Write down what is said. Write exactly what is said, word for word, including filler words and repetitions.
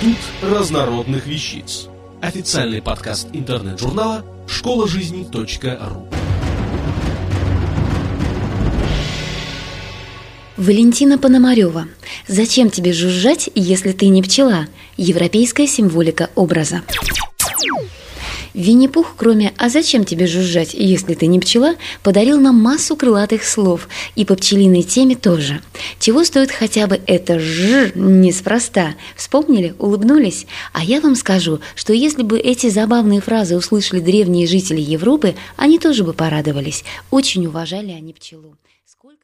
Институт разнородных вещиц. Официальный подкаст интернет-журнала школа жизни точка ру. Валентина Пономарева. Зачем тебе жужжать, если ты не пчела? Европейская символика образа. Винни-Пух, кроме «а зачем тебе жужжать, если ты не пчела», подарил нам массу крылатых слов, и по пчелиной теме тоже. Чего стоит хотя бы это «ж» неспроста? Вспомнили? Улыбнулись? А я вам скажу, что если бы эти забавные фразы услышали древние жители Европы, они тоже бы порадовались. Очень уважали они пчелу. Сколько